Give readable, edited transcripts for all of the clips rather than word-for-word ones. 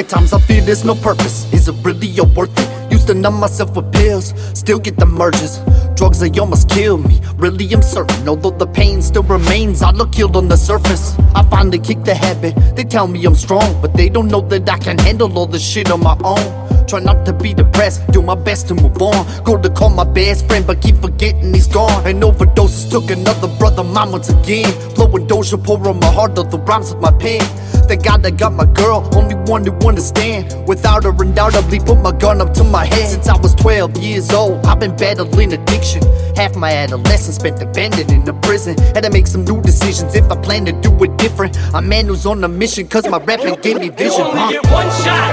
times I feel there's no purpose. Is it really all worth it? Used to numb myself with pills, still get the merges. Drugs, they almost kill me, really I'm certain. Although the pain still remains, I look healed on the surface. I finally kicked the habit, they tell me I'm strong, but they don't know that I can handle all this shit on my own. Try not to be depressed, do my best to move on. Go to call my best friend, but keep forgetting he's gone. And overdoses took another brother mine once again. Blowing Doja, pour on my heart, of the rhymes with my pen. Thank God I got my girl, only one who understand. Without her, undoubtedly put my gun up to my head. Since I was 12 years old, I've been battling addiction. Half my adolescence spent abandoned in the prison. Had to make some new decisions if I plan to do it different. A man who's on a mission, cause my rapping gave me vision. You only get one shot.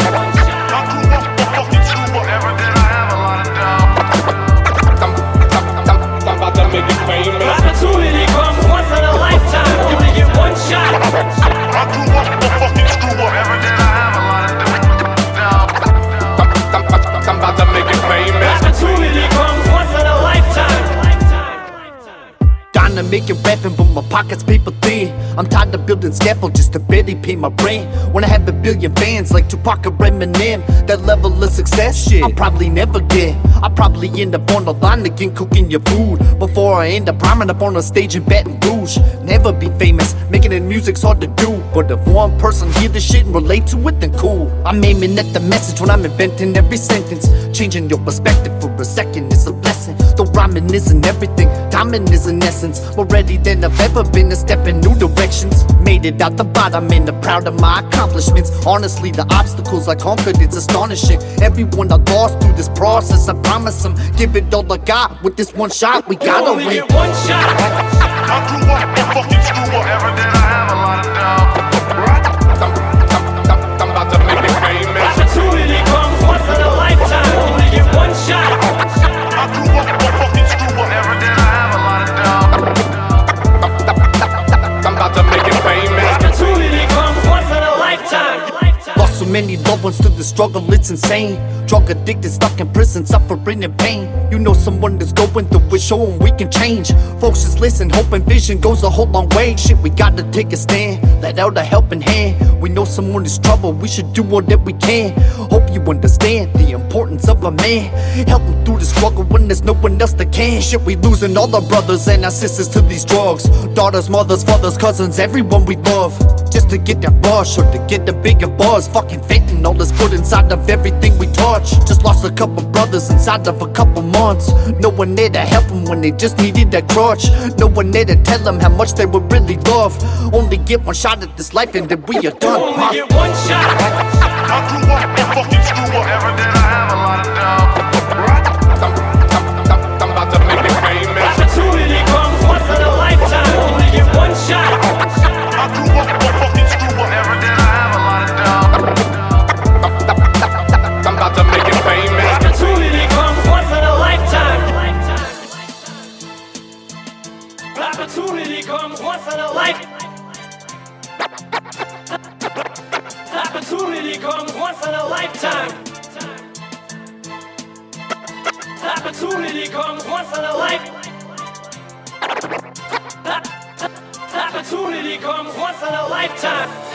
I'm about to make it famous. Opportunity comes once in a lifetime. You only get one shot. I grew up with fucking screw up. Every day I have a lot of dough. I'm about to make it famous. Opportunity comes once in a lifetime. Trying to make it rapping, but my pockets paper thin. I'm tired of building scaffold just to barely pay my rent. When I have a billion fans like Tupac or Eminem, that level of success, shit, I'll probably never get. I'll probably end up on the line again cooking your food before I end up rhyming up on a stage in Baton Rouge. Never be famous, making it music's hard to do, but if one person hear the shit and relate to it, then cool. I'm aiming at the message when I'm inventing every sentence. Changing your perspective for a second is a blessing. Though rhyming isn't everything, timing is an essence. More ready than I've ever been to step in new directions. Made it out the bottom and I'm proud of my accomplishments. Honestly, the obstacles I conquered, it's astonishing. Everyone I lost through this process, I promise them, give it all I got. With this one shot, we gotta win. You only get one shot. I grew up with fucking screw up. Every day I have a lot of dough. I'm about to make it famous. Opportunity comes once in a lifetime. You only get one shot. I grew up with fucking screw up. Every day I have a lot of dough. I'm about to make it famous. Opportunity comes once in a lifetime. Lost so many loved ones to the struggle, it's insane. Drug addicted, stuck in prison, suffering in pain. You know someone that's going through it, show them we can change. Folks just listen, hope and vision goes a whole long way. Shit, we gotta take a stand, let out a helping hand. We know someone is trouble, we should do all that we can. Hope you understand the importance of a man. Help them through the struggle when there's no one else that can. Shit, we losing all our brothers and our sisters to these drugs. Daughters, mothers, fathers, cousins, everyone we love. Just to get that rush or to get a bigger buzz. Fucking fentanyl is put inside of everything we touch. Just lost a couple brothers inside of a couple months. No one there to help them when they just needed that crutch. No one there to tell them how much they would really love. Only get one shot at this life and then we are done. You only get one shot. I grew up with fucking screw up. Every day I have a lot of dough. I'm about to make it famous. Opportunity comes once in a lifetime. You only get one shot. I grew up with fucking screw up. Every day I have a lot of dough. I'm about to make it famous. Opportunity comes once in a lifetime. Opportunity comes once in a lifetime. Opportunity comes once in a lifetime. Opportunity comes once in a lifetime. Opportunity comes once in a lifetime.